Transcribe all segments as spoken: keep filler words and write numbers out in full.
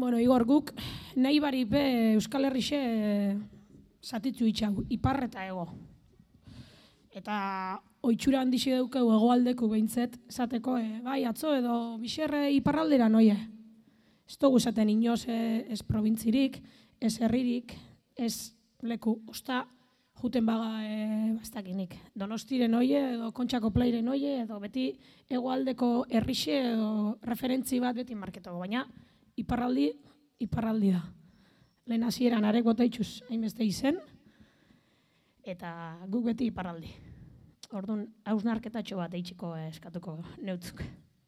Bueno, Igor, guk nahi baripe Euskal Herrixe zatitzu itxau, ipar eta ego. Eta oitxura handixe daukau hegoaldeko behintzet, esateko, e, bai, atzo edo bixerre iparraldera noie. Ez dugu esaten inoz ez probintzirik, ez herririk, ez leku, osta, juten baga e, bastakinik. Donostiren oie edo Kontxako pleiren oie edo beti hegoaldeko herrixe edo referentzi bat beti marketago, baina iparraldi, iparraldi da. Lehen hasieran arek bota itxuz hainbeste izen, eta guk beti iparraldi. Orduan, hausnarketatxo bat eitxiko eskatuko neutzuk.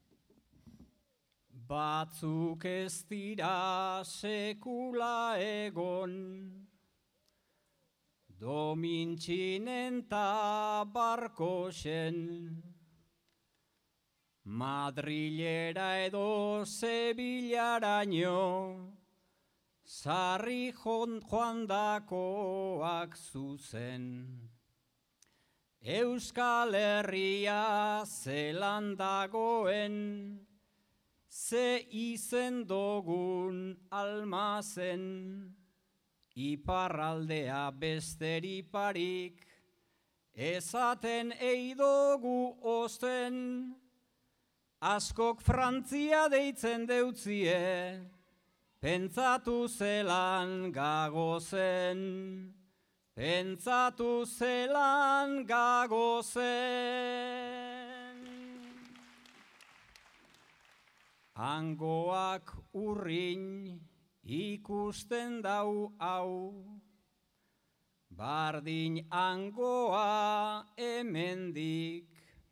Batzuk ez dira sekula egon, domintxinen ta barkosen, Madrilera edo Sevillaraino, sarri joandakoak zuzen. Euskal Herria zelan dagoen, ze izen dogun almazen, iparraldea besteriparik, ezaten eidogu osten, askok Frantzia deitzen deutzie, pentsatu zelan gagozen, pentsatu zelan gagozen. Hangoak urrin ikusten dau hau, bardin hangoa hemendik,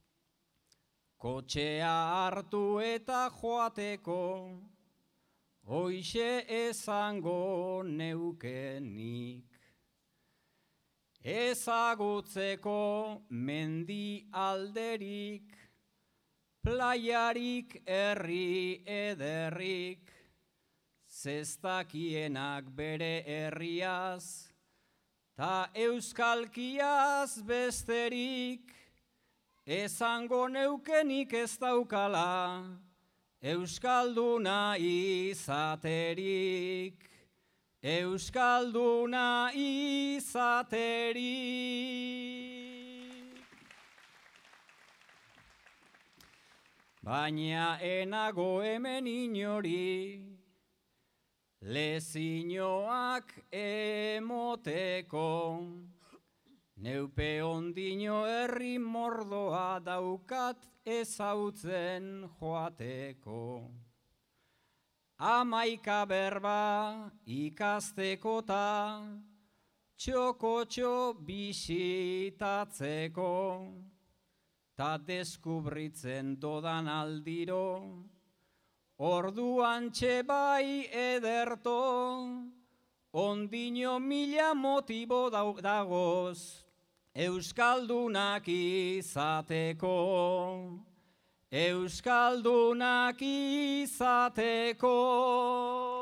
kotxea hartu eta joateko, hoixe esango neukenik. Ezagutzeko mendi alderik, plaiarik herri ederrik, zestakienak bere herriaz, ta euskalkiaz besterik, esango neukenik ez daukala, euskalduna izaterik, euskalduna izaterik. Baina enago hemen inori, lezinoak emoteko, neupe ondino herri mordoa daukat ezautzen joateko. Amaika berba ikasteko ta, txokotxo bisitatzeko, ta deskubritzen dodan aldiro, orduan txebai ederto, ondino mila motibo dagoz, euskaldunak izateko, euskaldunak izateko.